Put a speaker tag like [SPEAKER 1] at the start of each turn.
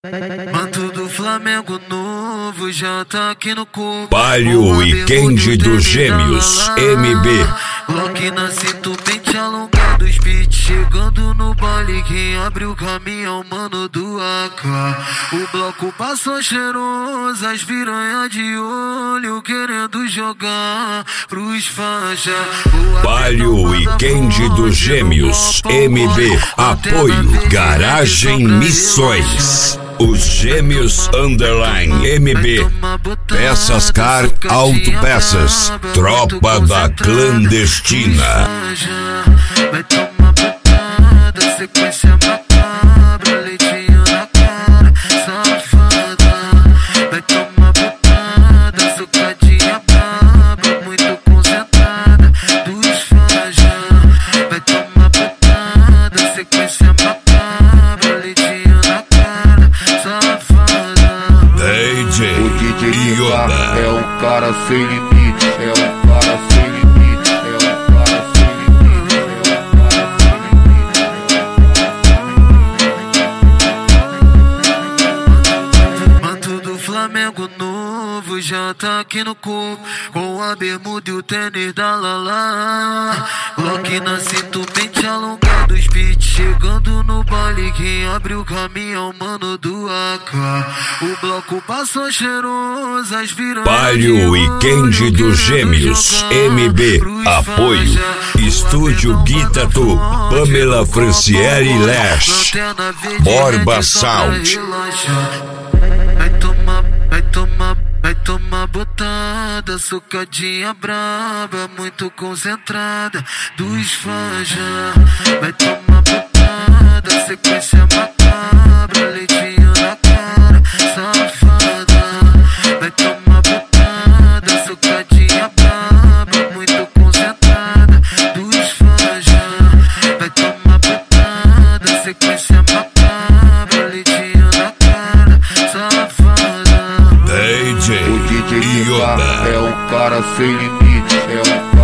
[SPEAKER 1] Manto do Flamengo novo já tá aqui no corpo.
[SPEAKER 2] Palio e Kendi dos Gêmeos MB.
[SPEAKER 1] Glock na cinto, pente alongado, os beats chegando no baile. Quem abre o caminho é o mano do AK. O bloco passou cheiroso, as piranha de olho querendo jogar pros faixa.
[SPEAKER 2] Palio e Kendi dos Gêmeos MB. Apoio Garagem Missões. Os Gêmeos Underline MB. Peças Car Autopeças. Tropa da Clandestina.
[SPEAKER 1] Vai tomar botada, sequência macabra, leitinho na cara, safada. Vai tomar botada, sucadinha braba, muito concentrada, dos faja. Vai tomar botada, sequência macabra, leitinho na cara, safada.
[SPEAKER 2] DJ
[SPEAKER 3] O DJ
[SPEAKER 2] Yoda
[SPEAKER 3] é um cara sem limite, é um cara sem limite, é um cara sem limite, é um cara sem limite.
[SPEAKER 1] Manto do Flamengo novo já tá aqui no corpo, com a bermuda e o tênis da Lala. Glock na cinto, pente alongado, os beats chegando no baile. Quem abre o caminho é o mano do AK. O bloco passou cheiroso, as piranha
[SPEAKER 2] Palio e Kendi dos Gêmeos MB. Apoio Estúdio Guitatu, Pamela Franciele Lash, Borba Sound.
[SPEAKER 1] Vai tomar botada, socadinha braba, muito concentrada, dos fanja. Vai tomar botada, sequência macabra, leitinho na cara, safada. Vai tomar botada, socadinha braba, muito concentrada, dos fanja. Vai tomar botada, sequência macabra, leitinho na cara, safada.
[SPEAKER 2] DJ
[SPEAKER 3] O DJ
[SPEAKER 2] Yoda
[SPEAKER 3] é um cara sem limite, é um